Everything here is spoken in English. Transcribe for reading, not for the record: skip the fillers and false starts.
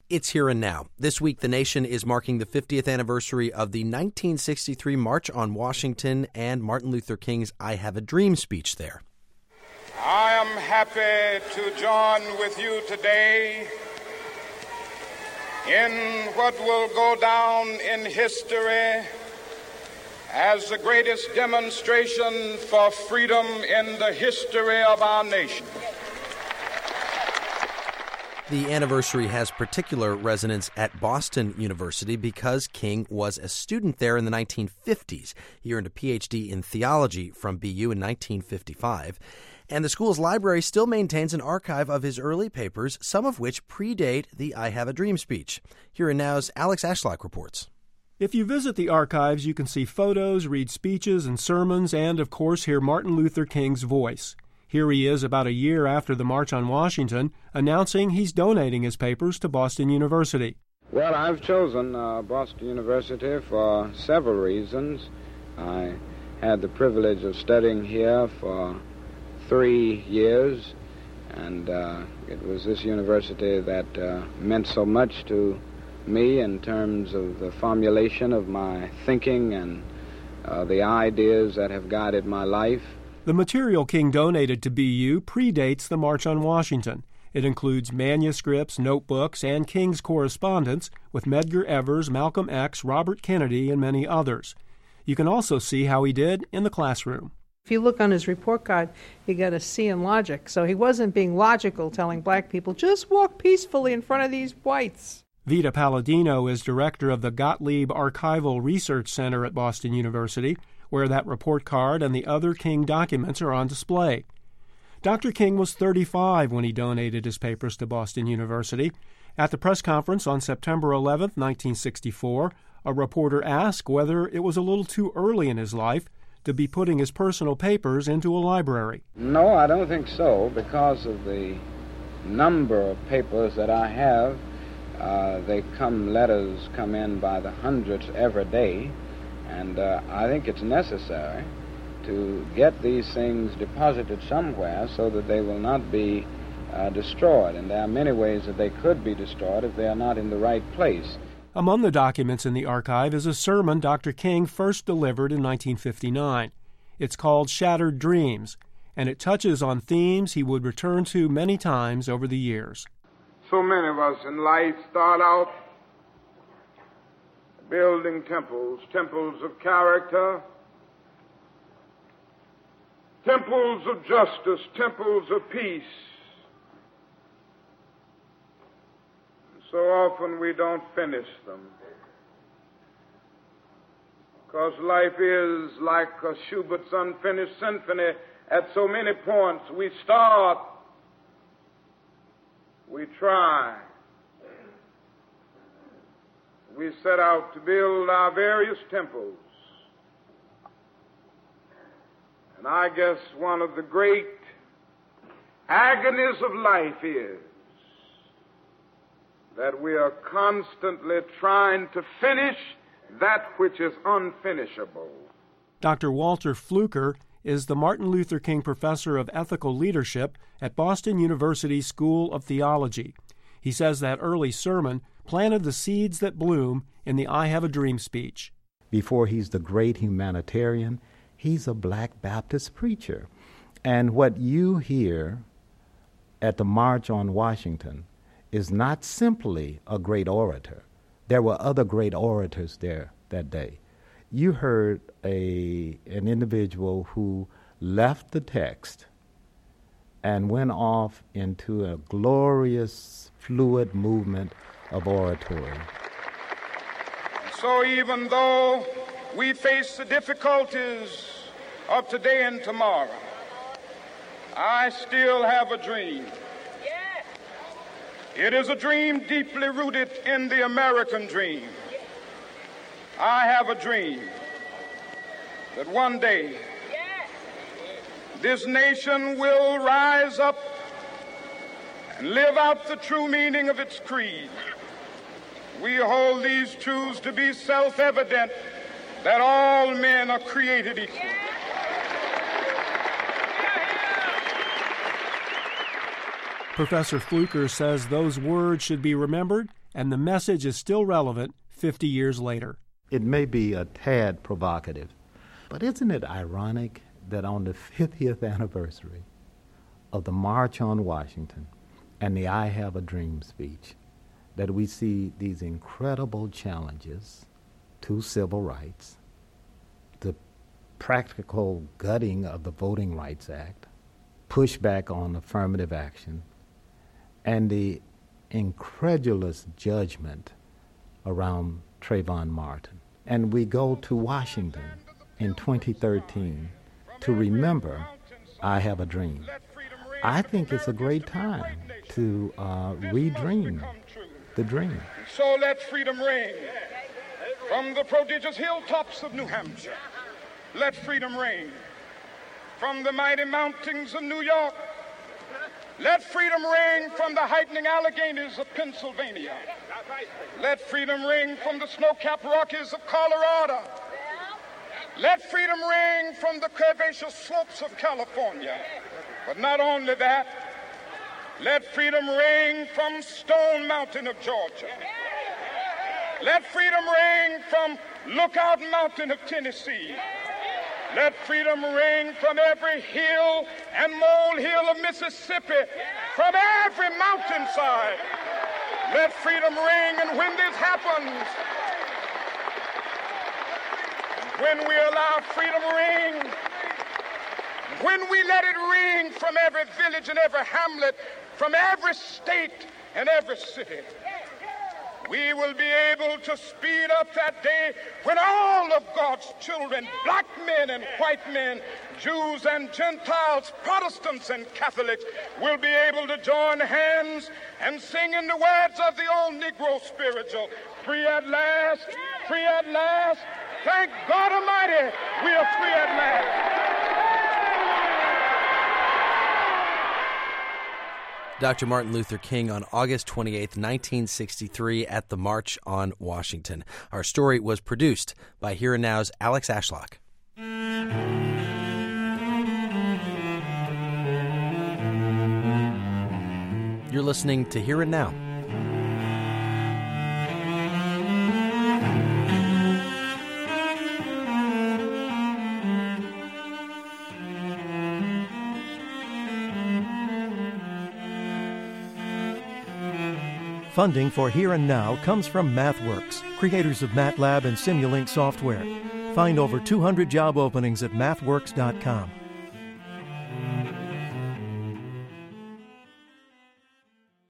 It's here and now. This week, the nation is marking the 50th anniversary of the 1963 March on Washington and Martin Luther King's I Have a Dream speech there. I am happy to join with you today in what will go down in history as the greatest demonstration for freedom in the history of our nation. The anniversary has particular resonance at Boston University because King was a student there in the 1950s. He earned a Ph.D. in theology from BU in 1955. And the school's library still maintains an archive of his early papers, some of which predate the I Have a Dream speech. Here and Now's Alex Ashlock reports. If you visit the archives, you can see photos, read speeches and sermons, and, of course, hear Martin Luther King's voice. Here he is about a year after the March on Washington, announcing he's donating his papers to Boston University. Well, I've chosen Boston University for several reasons. I had the privilege of studying here for 3 years, and it was this university that meant so much to me in terms of the formulation of my thinking and the ideas that have guided my life. The material King donated to BU predates the March on Washington. It includes manuscripts, notebooks, and King's correspondence with Medgar Evers, Malcolm X, Robert Kennedy, and many others. You can also see how he did in the classroom. If you look on his report card, you got a C in logic. So he wasn't being logical, telling black people, just walk peacefully in front of these whites. Vita Palladino is director of the Gottlieb Archival Research Center at Boston University, where that report card and the other King documents are on display. Dr. King was 35 when he donated his papers to Boston University. At the press conference on September 11, 1964, a reporter asked whether it was a little too early in his life to be putting his personal papers into a library. No, I don't think so, because of the number of papers that I have. Letters come in by the hundreds every day, and I think it's necessary to get these things deposited somewhere so that they will not be destroyed. And there are many ways that they could be destroyed if they are not in the right place. Among the documents in the archive is a sermon Dr. King first delivered in 1959. It's called Shattered Dreams, and it touches on themes he would return to many times over the years. So many of us in life start out building temples of character, temples of justice, temples of peace. So often we don't finish them, because life is like a Schubert's unfinished symphony. At so many points we start, we try, we set out to build our various temples. And I guess one of the great agonies of life is that we are constantly trying to finish that which is unfinishable. Dr. Walter Fluker is the Martin Luther King Professor of Ethical Leadership at Boston University School of Theology. He says that early sermon planted the seeds that bloom in the I Have a Dream speech. Before he's the great humanitarian, he's a black Baptist preacher. And what you hear at the March on Washington is not simply a great orator. There were other great orators there that day. You heard an individual who left the text and went off into a glorious, fluid movement of oratory. So even though we face the difficulties of today and tomorrow, I still have a dream. It is a dream deeply rooted in the American dream. I have a dream that one day this nation will rise up and live out the true meaning of its creed. We hold these truths to be self-evident, that all men are created equal. Professor Fluker says those words should be remembered and the message is still relevant 50 years later. It may be a tad provocative, but isn't it ironic that on the 50th anniversary of the March on Washington and the I Have a Dream speech, that we see these incredible challenges to civil rights, the practical gutting of the Voting Rights Act, pushback on affirmative action, and the incredulous judgment around Trayvon Martin. And we go to Washington in 2013 to remember I Have a Dream. I think it's a great time to re-dream the dream. So let freedom ring from the prodigious hilltops of New Hampshire. Let freedom ring from the mighty mountains of New York. Let freedom ring from the heightening Alleghenies of Pennsylvania. Let freedom ring from the snow-capped Rockies of Colorado. Let freedom ring from the curvaceous slopes of California. But not only that, let freedom ring from Stone Mountain of Georgia. Let freedom ring from Lookout Mountain of Tennessee. Let freedom ring from every hill and molehill of Mississippi, from every mountainside. Let freedom ring, and when this happens, when we allow freedom ring, when we let it ring from every village and every hamlet, from every state and every city, we will be able to speed up that day when all of God's children, black men and white men, Jews and Gentiles, Protestants and Catholics, will be able to join hands and sing in the words of the old Negro spiritual, free at last, free at last. Thank God Almighty, we are free at last. Dr. Martin Luther King on August 28, 1963 at the March on Washington. Our story was produced by Here and Now's Alex Ashlock. You're listening to Here and Now. Funding for Here and Now comes from MathWorks, creators of MATLAB and Simulink software. Find over 200 job openings at mathworks.com.